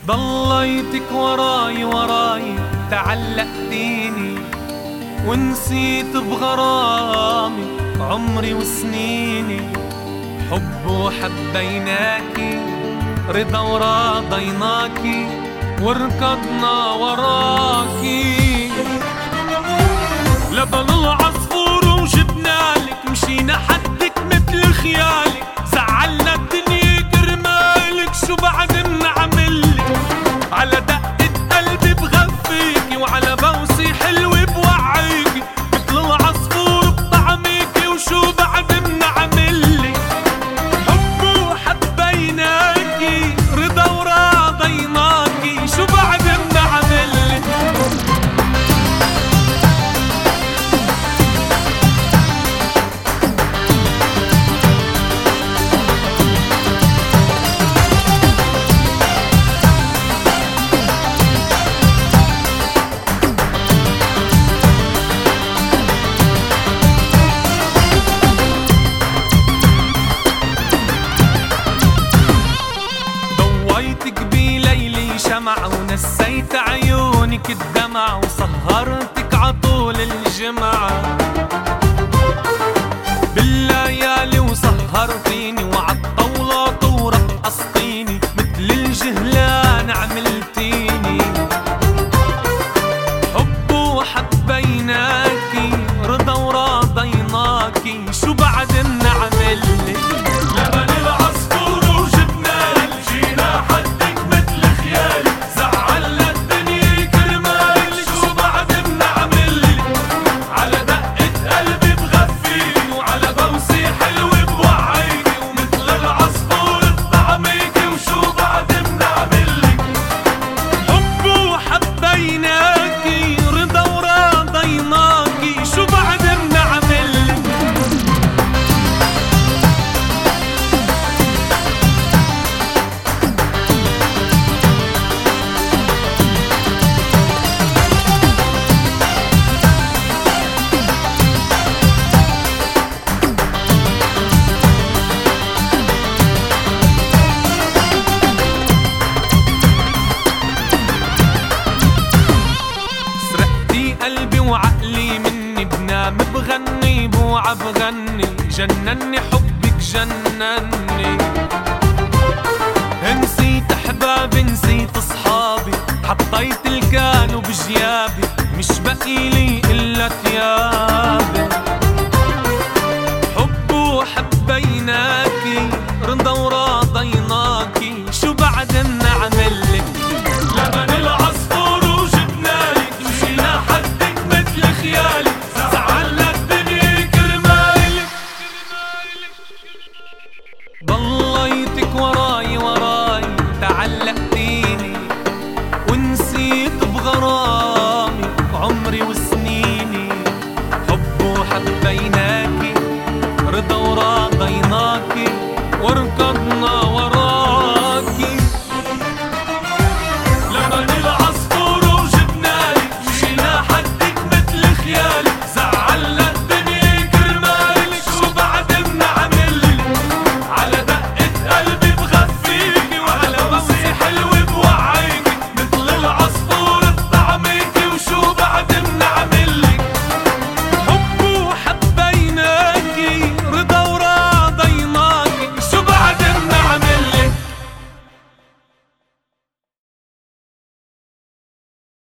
ضليتك وراي وراي تعلقتيني ونسيت بغرامي عمري وسنيني. حب وحبيناكي رضا وراضيناكي وركضنا وراكي. لبن العصفور وجبنالك مشينا حدك مثل خيالك. زعلنا الدنيا كرمالك شو بعد منعملك. على دقة قلبي بغفيكي وعلى بوسي حلوة بوعيكي. مثل العصفور بطعميكي وشو بعد منعملك. حب وحبيناكي رضا وراضيناكي شو بعد منعملك. ونسيت عيونك الدمع وسهرتك عطول الجمعة بالليالي وسهرتيني وعالطاولات ورقصتيني مثل الجهلان عملتيني. حب وحبيناكي رضا وراضيناكي شو بعد منعملك. لبن العصفور وجبنالك جينا حدك مثل خيالك. زعلنا الدنيا كرمالك شو بعد منعملك. على دقة قلبي بغفيكي وعلى بوسي حلوة بوعيكي. ومثل العصفور بطعميكي وشو بعد منعملك. حب وحبيناكي رضا وراضيناكي شو بعد منعملك. قلبي وعقلي مني بنام بغني بوعى بغني. جنني حبك جنني. نسيت احبابي نسيت اصحابي. حطيت الكانو بجيابي مش بقيلي الا ثيابي. حب وحبيناكي رضا وراضيناكي شو بعد منعملك. لبن العصفور وجبنالك مشينا حدك مثل خيالك. زعلنا الدنيا كرمالك. ضليتك وراي وراي تعلقتيني ونسيت بغرامي عمري وسنيني. حب وحبيناكي رضا وراضيناكي وركضنا